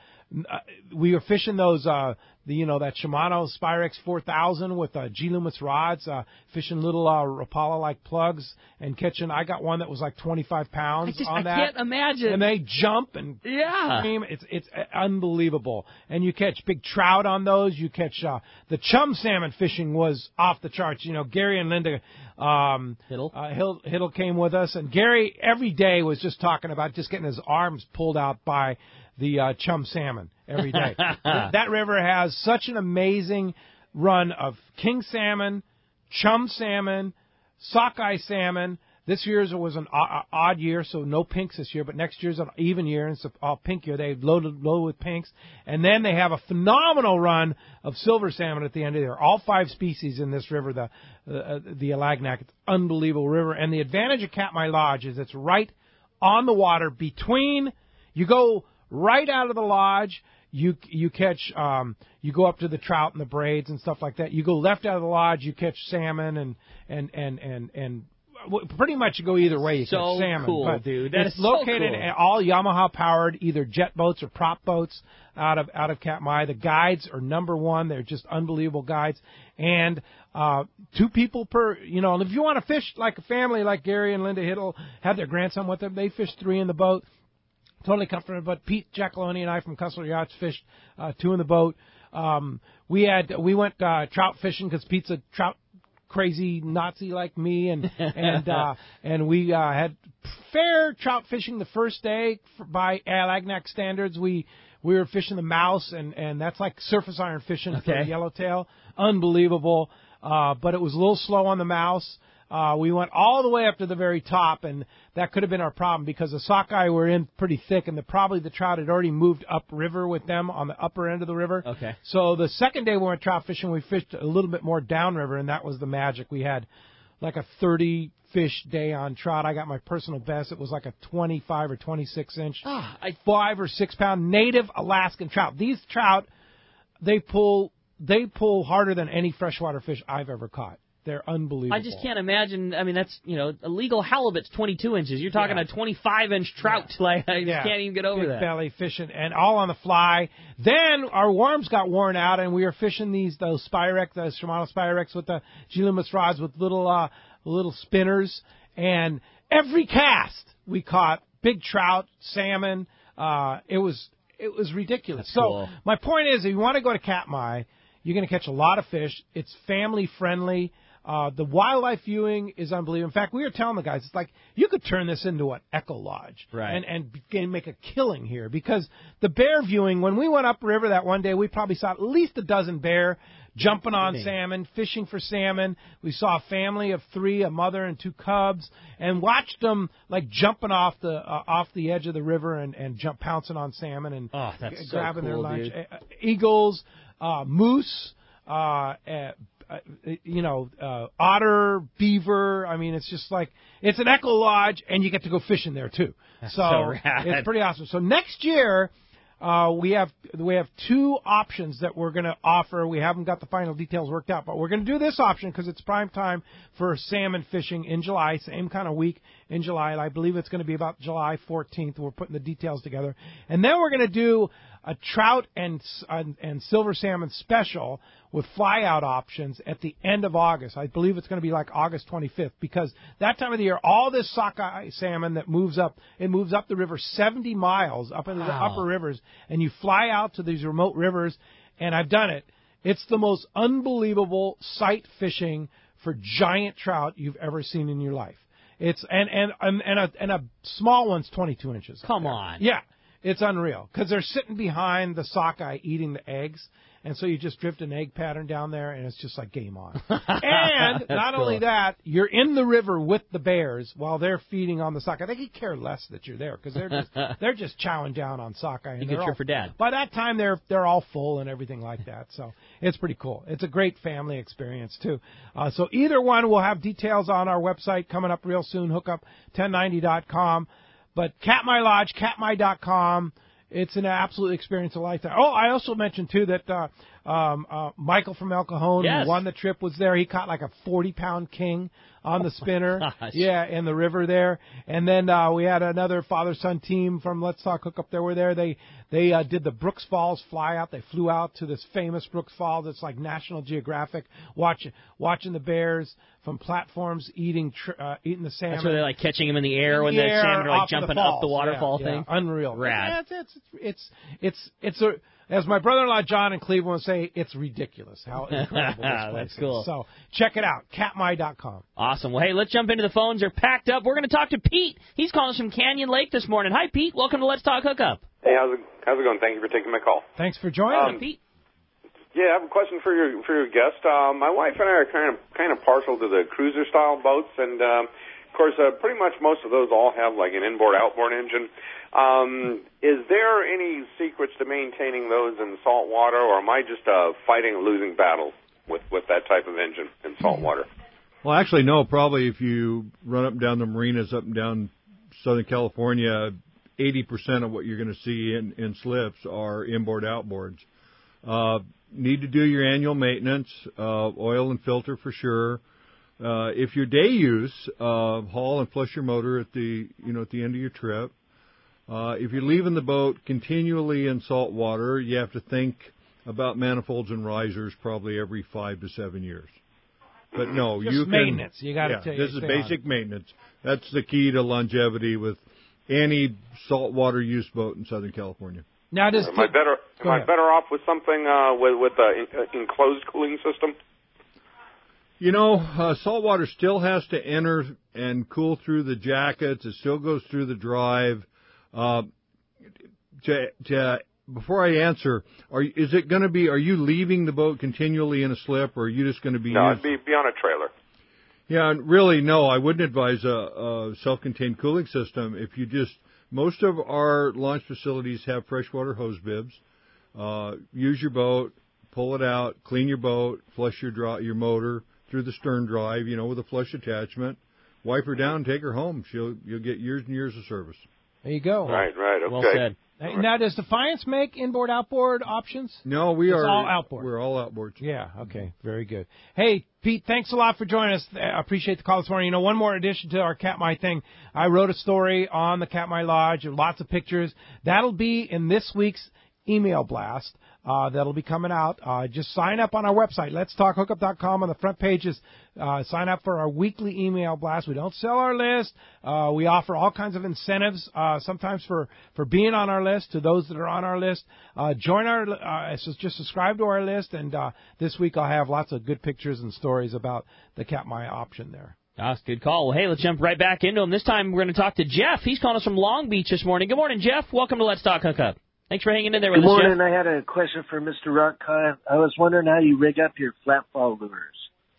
we were fishing those that Shimano Spyrex 4000 with G Loomis rods, fishing little Rapala-like plugs and catching. I got one that was like 25 pounds on that. I can't imagine. And they jump and scream. It's unbelievable. And you catch big trout on those. You catch the chum salmon fishing was off the charts. Gary and Linda Hiddle came with us, and Gary every day was just talking about just getting his arms pulled out by the chum salmon every day. That river has such an amazing run of king salmon, chum salmon, sockeye salmon. This year's was an odd year, so no pinks this year, but next year's an even year, and it's all pink year. They've loaded with pinks. And then they have a phenomenal run of silver salmon at the end of the year. All 5 species in this river, the Alagnak. It's an unbelievable river. And the advantage of Katmai Lodge is it's right on the water between, you go right out of the lodge, you catch, you go up to the trout and the braids and stuff like that. You go left out of the lodge, you catch salmon and pretty much you go either way. You catch salmon. Cool, but dude. That it's is located so cool. in all Yamaha powered, either jet boats or prop boats out of Katmai. The guides are number one. They're just unbelievable guides. And 2 people per, and if you want to fish like a family, like Gary and Linda Hiddle have their grandson with them, they fish 3 in the boat. Totally comfortable. But Pete Giacalone and I from Cussler Yachts fished 2 in the boat. We went trout fishing because Pete's a trout crazy Nazi like me, and we had fair trout fishing the first day by Alagnak standards. We were fishing the mouse, and that's like surface iron fishing for yellowtail. Unbelievable. But it was a little slow on the mouse. We went all the way up to the very top, and that could have been our problem because the sockeye were in pretty thick, and probably the trout had already moved upriver with them on the upper end of the river. Okay. So the second day we went trout fishing, we fished a little bit more downriver, and that was the magic. We had like a 30 fish day on trout. I got my personal best. It was like a 25 or 26 inch, 5 or 6 pound native Alaskan trout. These trout, they pull harder than any freshwater fish I've ever caught. They're unbelievable. I just can't imagine. I mean, that's, a legal halibut's 22 inches. You're talking a 25-inch trout. Like, I just can't even get over Big that. belly fishing, and all on the fly. Then our worms got worn out, and we were fishing those Spyrex, the Shimano Spyrex with the G-Loomis rods with little spinners. And every cast we caught big trout, salmon. It was ridiculous. That's so cool. my point is, if you want to go to Katmai, you're going to catch a lot of fish. It's family friendly. The wildlife viewing is unbelievable. In fact, we were telling the guys, it's like you could turn this into an eco lodge and make a killing here, because the bear viewing, when we went upriver that one day, we probably saw at least a dozen bear jumping on salmon, fishing for salmon. We saw a family of 3, a mother and 2 cubs, and watched them like jumping off the edge of the river and pouncing on salmon and grabbing their lunch. Eagles, moose, otter, beaver. I mean, it's just like, it's an eco lodge, and you get to go fishing there too. So it's pretty awesome. So next year, we have 2 options that we're going to offer. We haven't got the final details worked out, but we're going to do this option because it's prime time for salmon fishing in July, same kind of week in July. And I believe it's going to be about July 14th. We're putting the details together. And then we're going to do a trout and silver salmon special with fly-out options at the end of August. I believe it's going to be like August 25th, because that time of the year, all this sockeye salmon that moves up the river 70 miles up into the upper rivers, and you fly out to these remote rivers, and I've done it. It's the most unbelievable sight fishing for giant trout you've ever seen in your life. It's and a small one's 22 inches. Come on. Yeah. It's unreal, because they're sitting behind the sockeye eating the eggs, and so you just drift an egg pattern down there, and it's just like game on. And not only that, you're in the river with the bears while they're feeding on the sockeye. They could care less that you're there, because they're just chowing down on sockeye. You get your for dad. By that time, they're all full and everything like that. So it's pretty cool. It's a great family experience too. So either one, we'll have details on our website coming up real soon. Hookup1090.com. But Katmai Lodge, katmai.com, it's an absolute experience of a lifetime. Oh, I also mentioned, too, that Michael from El Cajon, who won the trip, was there. He caught like a 40-pound king on the spinner. Yeah, in the river there. And then we had another father-son team from Let's Talk Hookup that were there. They did the Brooks Falls fly out. They flew out to this famous Brooks Falls. It's like National Geographic, watching the bears from platforms eating the salmon. That's where they're like catching them in the air when the salmon are like jumping up the waterfall thing. Unreal. Rad. It's as my brother-in-law John in Cleveland would say, it's ridiculous how incredible this place That's cool. is. So check it out, katmai.com. Awesome. Well, hey, let's jump into the phones. They're packed up. We're going to talk to Pete. He's calling us from Canyon Lake this morning. Hi, Pete. Welcome to Let's Talk Hookup. Hey, how's it going? Thank you for taking my call. Thanks for joining, Pete. Yeah, I have a question for your guest. My wife and I are kind of partial to the cruiser style boats, and of course, pretty much most of those all have like an inboard-outboard engine. Is there any secrets to maintaining those in salt water, or am I just fighting a losing battle with that type of engine in salt water? Well, actually, no. Probably if you run up and down the marinas up and down Southern California, 80% of what you're going to see in slips are inboard-outboards. Need to do your annual maintenance, oil and filter for sure. If you're day use, haul and flush your motor at the end of your trip. If you're leaving the boat continually in salt water, you have to think about manifolds and risers probably every 5 to 7 years. But no, just you can maintenance. You got to take. This is basic maintenance. That's the key to longevity with any saltwater use boat in Southern California. Now, am I better off with something with an enclosed cooling system? Saltwater still has to enter and cool through the jackets. It still goes through the drive. Before I answer, are you leaving the boat continually in a slip, or are you just going to be? No, I'd be on a trailer. Yeah, and really, no, I wouldn't advise a self-contained cooling system. If you just, most of our launch facilities have freshwater hose bibs. Use your boat, pull it out, clean your boat, flush your motor through the stern drive, with a flush attachment. Wipe her down, take her home. You'll get years and years of service. There you go. Right, okay. Well said. Now, does Defiance make inboard, outboard options? No, It's all outboard. We're all outboard. Yeah, okay. Very good. Hey, Pete, thanks a lot for joining us. I appreciate the call this morning. One more addition to our Katmai thing. I wrote a story on the Katmai Lodge, lots of pictures. That'll be in this week's email blast. That'll be coming out. Just sign up on our website, letstalkhookup.com. On the front pages, sign up for our weekly email blast. We don't sell our list. We offer all kinds of incentives, sometimes for being on our list to those that are on our list. Join our, just subscribe to our list, and this week I'll have lots of good pictures and stories about the Katmai option there. That's a good call. Well, hey, let's jump right back into him. This time we're going to talk to Jeff. He's calling us from Long Beach this morning. Good morning, Jeff. Welcome to Let's Talk Hookup. Thanks for hanging in there with us, Jeff. Good morning. I had a question for Mr. Rockcott. I was wondering how you rig up your flat fall lures.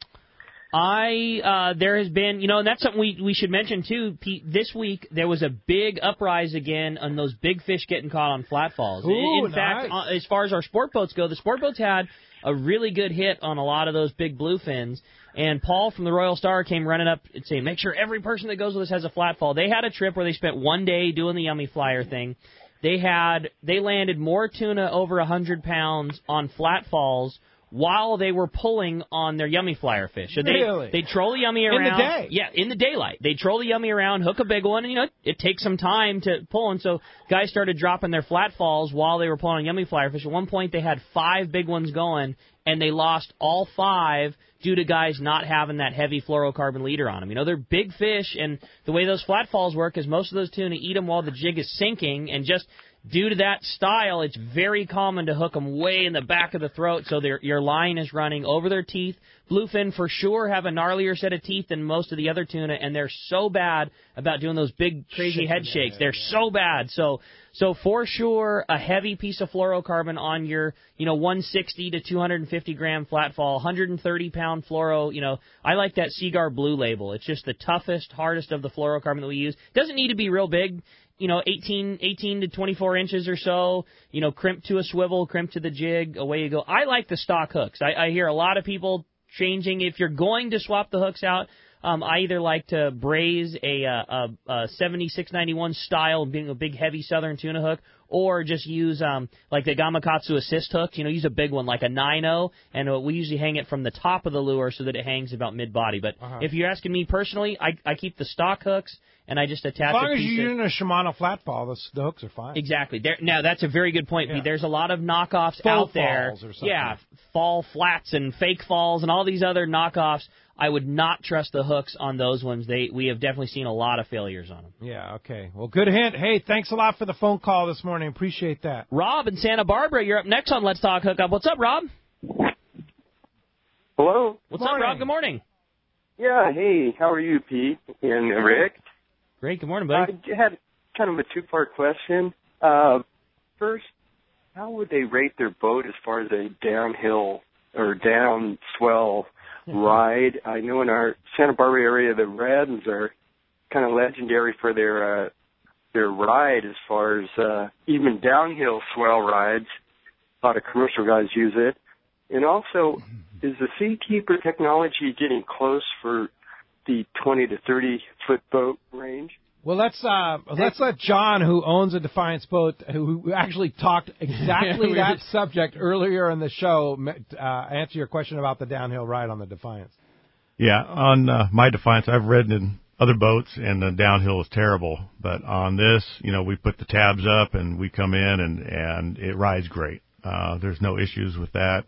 There has been, and that's something we should mention too, Pete. This week there was a big uprise again on those big fish getting caught on flat falls. Ooh, in fact, nice. as far as our sport boats go, the sport boats had a really good hit on a lot of those big bluefins. And Paul from the Royal Star came running up and saying, make sure every person that goes with us has a flat fall. They had a trip where they spent one day doing the Yummy Flyer thing. They landed more tuna over 100 pounds on flat falls while they were pulling on their Yummy Flyer fish. So they troll the Yummy around. In the day? Yeah, in the daylight. They troll the Yummy around, hook a big one, and, it takes some time to pull. And so guys started dropping their flat falls while they were pulling on Yummy Flyer fish. At one point, they had 5 big ones going, and they lost all 5 due to guys not having that heavy fluorocarbon leader on them. They're big fish, and the way those flat falls work is most of those tuna eat them while the jig is sinking, and just due to that style, it's very common to hook them way in the back of the throat so your line is running over their teeth. Bluefin for sure have a gnarlier set of teeth than most of the other tuna, and they're so bad about doing those big, crazy head shakes. They're so bad. So for sure, a heavy piece of fluorocarbon on your, 160 to 250 gram flat fall, 130 pound fluoro. I like that Seaguar Blue label. It's just the toughest, hardest of the fluorocarbon that we use. Doesn't need to be real big. 18 to 24 inches or so, crimp to a swivel, crimp to the jig, away you go. I like the stock hooks. I hear a lot of people changing. If you're going to swap the hooks out, I either like to braise a 7691 style, being a big heavy southern tuna hook, or just use like the Gamakatsu assist hooks. Use a big one like a 9.0, and we usually hang it from the top of the lure so that it hangs about mid-body. But if you're asking me personally, I keep the stock hooks, and I just attach as long a as piece you're using a Shimano flat fall, the hooks are fine. Exactly. Now, that's a very good point, Pete. There's a lot of knockoffs Full out there. falls or something. Yeah, fall flats and fake falls and all these other knockoffs. I would not trust the hooks on those ones. We have definitely seen a lot of failures on them. Yeah, okay. Well, good hint. Hey, thanks a lot for the phone call this morning. Appreciate that. Rob in Santa Barbara, you're up next on Let's Talk Hookup. What's up, Rob? Hello. What's up, Rob? Good morning. Yeah, hey, how are you, Pete and Rick? Great. Good morning, buddy. I had kind of a two-part question. First, how would they rate their boat as far as a downhill or down swell ride? I know in our Santa Barbara area, the Reds are kind of legendary for their ride as far as even downhill swell rides. A lot of commercial guys use it. And also, is the Seakeeper technology getting close for the 20 to 30 foot boat range? Well, let's let John, who owns a Defiance boat, who actually talked exactly that subject earlier in the show, answer your question about the downhill ride on the Defiance. Yeah, on my Defiance, I've ridden in other boats, and the downhill is terrible. But on this, we put the tabs up, and we come in, and it rides great. There's no issues with that.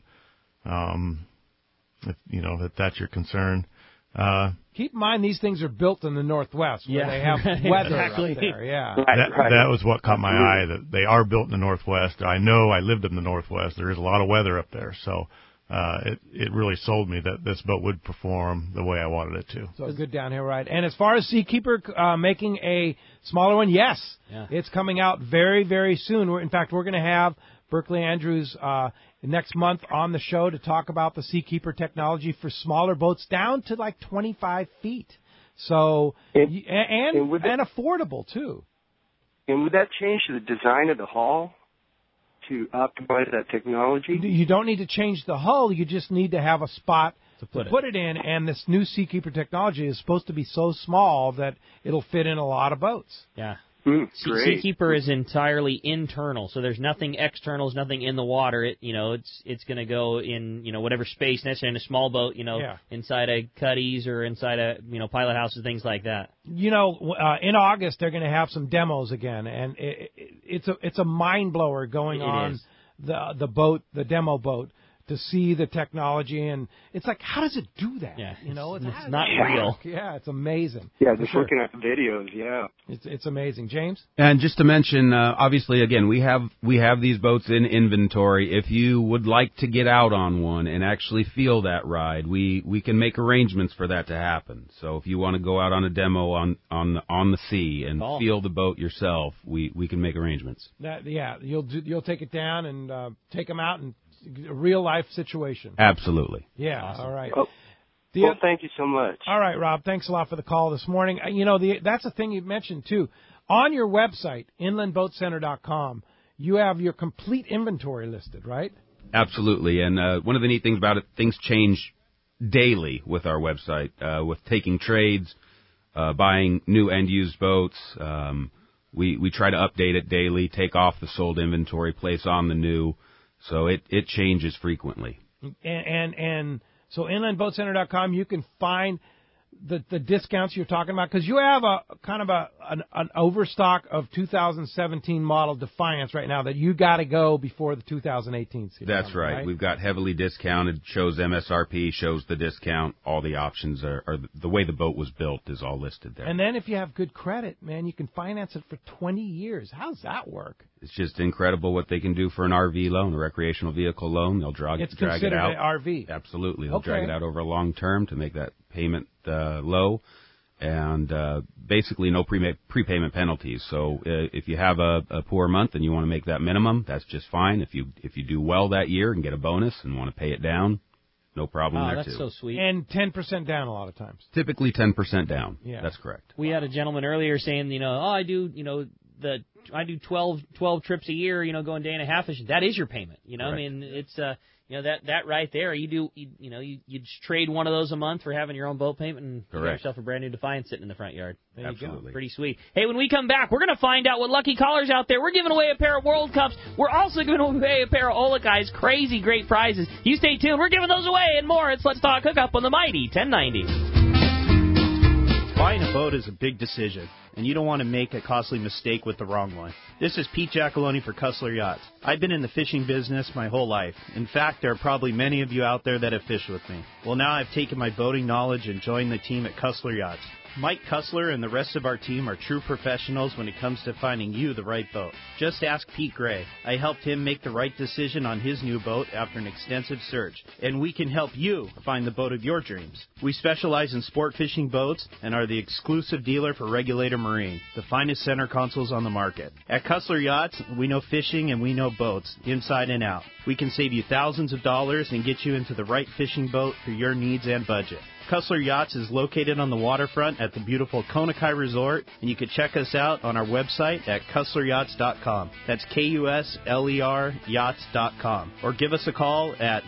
If that's your concern. Keep in mind, these things are built in the Northwest, where they have weather up there. Yeah, that was what caught my eye, that they are built in the Northwest. I know I lived in the Northwest. There is a lot of weather up there, so it really sold me that this boat would perform the way I wanted it to. So a good downhill ride. And as far as Seakeeper making a smaller one, yes, it's coming out very, very soon. In fact, we're going to have Berkeley Andrews next month on the show to talk about the Seakeeper technology for smaller boats down to like 25 feet. So and affordable too. And would that change the design of the hull to optimize that technology? You don't need to change the hull. You just need to have a spot to put it in. And this new Seakeeper technology is supposed to be so small that it'll fit in a lot of boats. Yeah. Great. Seakeeper is entirely internal, so there's nothing external, there's nothing in the water. It's going to go in whatever space necessary in a small boat, inside a cuddies or inside a pilot houses, things like that. In August they're going to have some demos again, and it's a mind blower going on the boat, the demo boat, to see the technology, and it's like, how does it do that? Yeah, it's not real. Yeah, it's amazing. Yeah, just looking at the videos. Yeah, it's amazing. James? And just to mention, obviously, again, we have these boats in inventory. If you would like to get out on one and actually feel that ride, we can make arrangements for that to happen. So if you want to go out on a demo on the sea and feel the boat yourself, we can make arrangements. You'll take it down and take them out and a real life situation. Absolutely. Yeah. Awesome. All right. Well, thank you so much. All right, Rob. Thanks a lot for the call this morning. That's the thing you mentioned too. On your website, inlandboatcenter.com, you have your complete inventory listed, right? Absolutely. And one of the neat things about it, things change daily with our website, with taking trades, buying new and used boats. We try to update it daily, take off the sold inventory, place on the new. So it changes frequently. And so inlandboatcenter.com, you can find the discounts you're talking about, because you have a kind of an overstock of 2017 model Defiance right now that you got to go before the 2018 season. That's right. We've got heavily discounted, shows MSRP, shows the discount. All the options are the way the boat was built is all listed there. And then if you have good credit, man, you can finance it for 20 years. How does that work? It's just incredible what they can do for an RV loan, a recreational vehicle loan. They'll drag it out. It's considered an RV. Absolutely. They'll drag it out over a long term to make that payment low, and basically no prepayment penalties. So if you have a poor month and you want to make that minimum, that's just fine. If you do well that year and get a bonus and want to pay it down, no problem there too. That's so sweet. And 10% down a lot of times. Typically 10% down. Yeah. That's correct. We had a gentleman earlier saying, I do 12 trips a year, going day and a half fishing. That is your payment. I mean, it's that right there. You just trade one of those a month for having your own boat payment, and you got yourself a brand new Defiance sitting in the front yard. There Absolutely. You go. Pretty sweet. Hey, when we come back, we're going to find out what lucky callers out there. We're giving away a pair of World Cups. We're also giving away a pair of Olakai's crazy great prizes. You stay tuned. We're giving those away and more. It's Let's Talk Hookup on the Mighty 1090. Buying a boat is a big decision, and you don't want to make a costly mistake with the wrong one. This is Pete Giacalone for Cussler Yachts. I've been in the fishing business my whole life. In fact, there are probably many of you out there that have fished with me. Well, now I've taken my boating knowledge and joined the team at Cussler Yachts. Mike Cussler and the rest of our team are true professionals when it comes to finding you the right boat. Just ask Pete Gray. I helped him make the right decision on his new boat after an extensive search, and we can help you find the boat of your dreams. We specialize in sport fishing boats and are the exclusive dealer for Regulator Marine, the finest center consoles on the market. At Cussler Yachts, we know fishing and we know boats, inside and out. We can save you thousands of dollars and get you into the right fishing boat for your needs and budget. Cussler Yachts is located on the waterfront at the beautiful Konakai Resort, and you can check us out on our website at CusslerYachts.com. That's KUSLER Yachts.com. Or give us a call at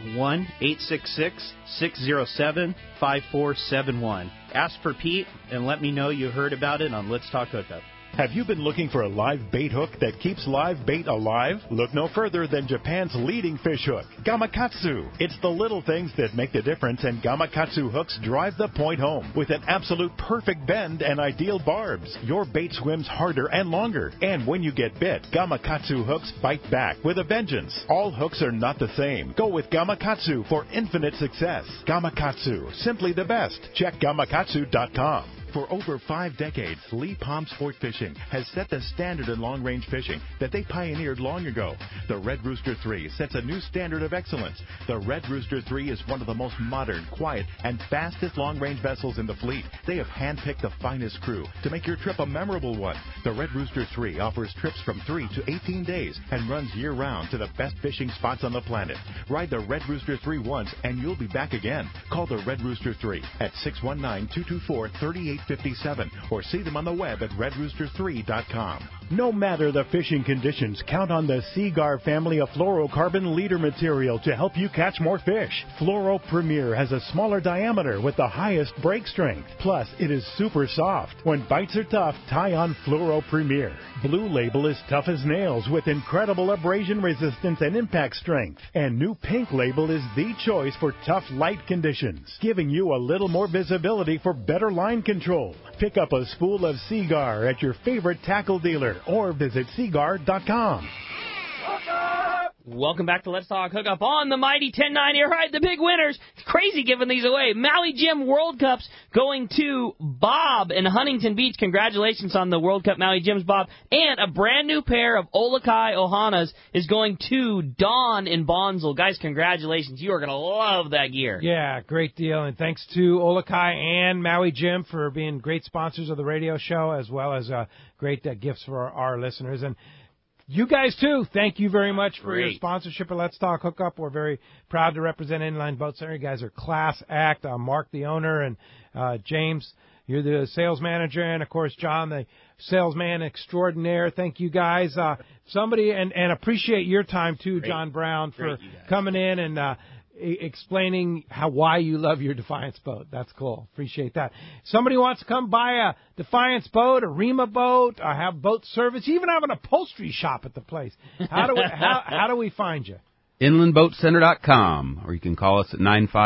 1-866-607-5471. Ask for Pete and let me know you heard about it on Let's Talk Hookup. Have you been looking for a live bait hook that keeps live bait alive? Look no further than Japan's leading fish hook, Gamakatsu. It's the little things that make the difference, and Gamakatsu hooks drive the point home. With an absolute perfect bend and ideal barbs, your bait swims harder and longer. And when you get bit, Gamakatsu hooks bite back with a vengeance. All hooks are not the same. Go with Gamakatsu for infinite success. Gamakatsu, simply the best. Check Gamakatsu.com. For over 5 decades, Lee Palm Sport Fishing has set the standard in long-range fishing that they pioneered long ago. The Red Rooster 3 sets a new standard of excellence. The Red Rooster 3 is one of the most modern, quiet, and fastest long-range vessels in the fleet. They have handpicked the finest crew to make your trip a memorable one. The Red Rooster 3 offers trips from 3 to 18 days and runs year-round to the best fishing spots on the planet. Ride the Red Rooster 3 once and you'll be back again. Call the Red Rooster 3 at 619-224-3857 or see them on the web at redrooster3.com. No matter the fishing conditions, count on the Seaguar family of fluorocarbon leader material to help you catch more fish. Fluoro Premier has a smaller diameter with the highest break strength. Plus, it is super soft. When bites are tough, tie on Fluoro Premier. Blue Label is tough as nails with incredible abrasion resistance and impact strength. And new Pink Label is the choice for tough light conditions, giving you a little more visibility for better line control. Pick up a spool of Seaguar at your favorite tackle dealer or visit Seaguar.com. Welcome back to Let's Talk Hookup on the Mighty 1090. All right, the big winners. It's crazy giving these away. Maui Jim World Cups going to Bob in Huntington Beach. Congratulations on the World Cup, Maui Jim's Bob. And a brand new pair of Olokai Ohanas is going to Dawn in Bonsall. Guys, congratulations. You are going to love that gear. Yeah, great deal. And thanks to Olokai and Maui Jim for being great sponsors of the radio show, as well as great gifts for our listeners. And you guys, too, thank you very much for your sponsorship of Let's Talk Hookup. We're very proud to represent Inline Boat Center. You guys are class act. Mark, the owner, and James, you're the sales manager, and, of course, John, the salesman extraordinaire. Thank you, guys. And appreciate your time, too, John Brown, for coming in and explaining why you love your Defiance boat. That's cool. Appreciate that. Somebody wants to come buy a Defiance boat, a Rema boat, have boat service, even have an upholstery shop at the place. How do we find you? InlandBoatCenter.com, or you can call us at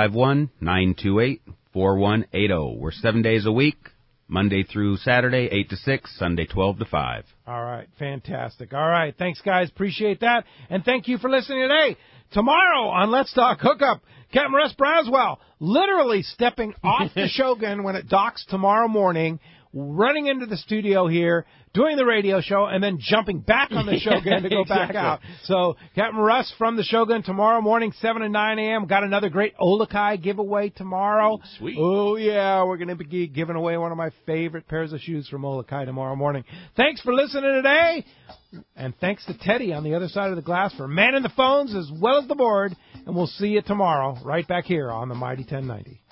951-928-4180. We're 7 days a week, Monday through Saturday, 8 to 6, Sunday 12 to 5. All right, fantastic. All right, thanks, guys. Appreciate that. And thank you for listening today. Tomorrow on Let's Talk Hookup, Captain Russ Braswell literally stepping off the Shogun when it docks tomorrow morning, running into the studio here, doing the radio show, and then jumping back on the Shogun to go back out. So Captain Russ from the Shogun tomorrow morning, 7 and 9 a.m. Got another great Olokai giveaway tomorrow. Ooh, sweet. Oh, yeah, we're going to be giving away one of my favorite pairs of shoes from Olokai tomorrow morning. Thanks for listening today. And thanks to Teddy on the other side of the glass for manning the phones as well as the board. And we'll see you tomorrow right back here on the Mighty 1090.